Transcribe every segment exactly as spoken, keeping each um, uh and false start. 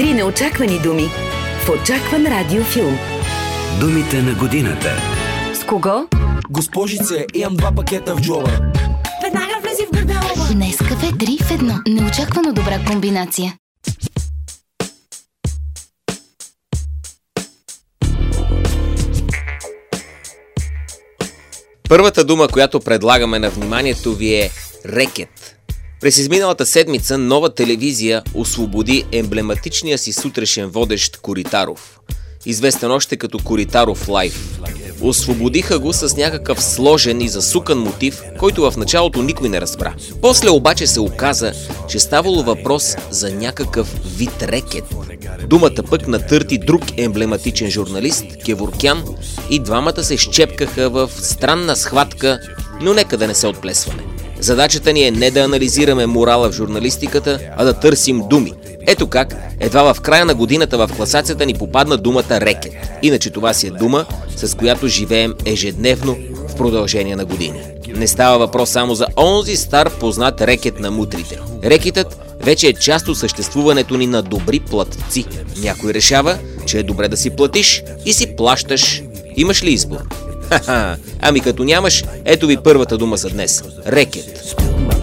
Три неочаквани думи в очакван радиофилм. Думите на годината. С кого? Госпожице, имам два пакета в джоба. Веднага влези в гардероба. Днес кафе три в едно. Неочаквано добра комбинация. Първата дума, която предлагаме на вниманието ви е рекет. През изминалата седмица Нова телевизия освободи емблематичния си сутрешен водещ Коритаров, известен още като Коритаров Лайф. Освободиха го с някакъв сложен и засукан мотив, който в началото никой не разбра. После обаче се оказа, че ставало въпрос за някакъв вид рекет. Думата пък натърти друг емблематичен журналист, Геворкян, и двамата се щепкаха в странна схватка, но нека да не се отплесваме. Задачата ни е не да анализираме морала в журналистиката, а да търсим думи. Ето как, едва в края на годината в класацията ни попадна думата рекет. Иначе това си е дума, с която живеем ежедневно в продължение на години. Не става въпрос само за онзи стар познат рекет на мутрите. Рекетът вече е част от съществуването ни на добри платци. Някой решава, че е добре да си платиш и си плащаш. Имаш ли избор? Ха-ха, ами като нямаш, ето ви първата дума за днес. Рекет.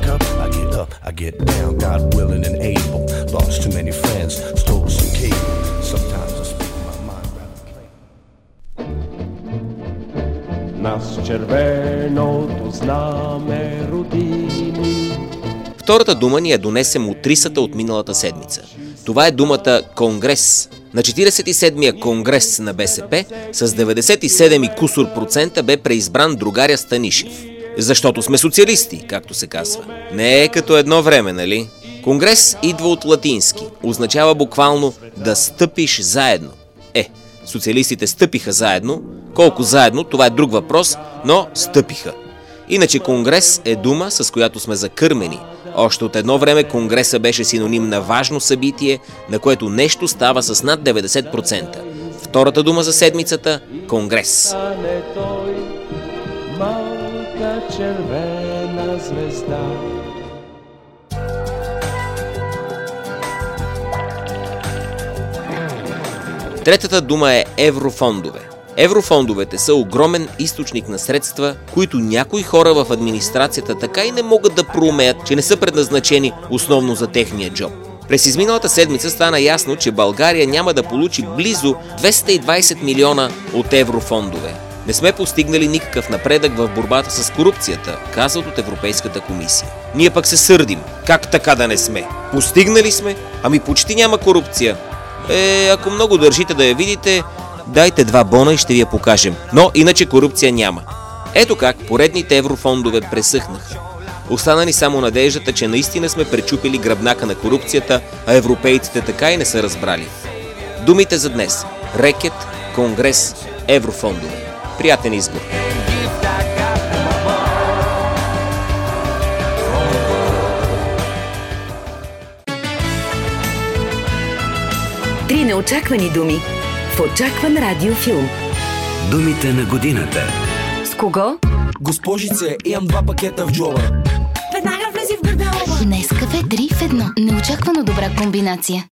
Нас червеното знаме родини. Втората дума ни я донесе мутрисата от миналата седмица. Това е думата конгрес. На четиридесет и седмия конгрес на БСП с деветдесет и седем и кусур процента бе преизбран другаря Станишев. Защото сме социалисти, както се казва. Не е като едно време, нали? Конгрес идва от латински. Означава буквално да стъпиш заедно. Е, социалистите стъпиха заедно. Колко заедно, това е друг въпрос, но стъпиха. Иначе конгрес е дума, с която сме закърмени. Още от едно време конгреса беше синоним на важно събитие, на което нещо става с над деветдесет процента. Втората дума за седмицата – конгрес. Малка червена звезда. Третата дума е еврофондове. Еврофондовете са огромен източник на средства, които някои хора в администрацията така и не могат да проумеят, че не са предназначени основно за техния джоб. През изминалата седмица стана ясно, че България няма да получи близо двеста и двадесет милиона от еврофондове. Не сме постигнали никакъв напредък в борбата с корупцията, казват от Европейската комисия. Ние пък се сърдим. Как така да не сме? Постигнали сме? Ами почти няма корупция. Е, ако много държите да я видите, дайте два бона и ще ви я покажем. Но иначе корупция няма. Ето как поредните еврофондове пресъхнаха. Остана ни само надеждата, че наистина сме пречупили гръбнака на корупцията, а европейците така и не са разбрали. Думите за днес. Рекет, конгрес, еврофондове. Приятен избор! Три неочаквани думи в очакван радиофилм. Думите на годината. С кого? Госпожице, имам два пакета в джоба. Веднага влези в гардероба. Днес кафе три в едно. Неочаквано добра комбинация.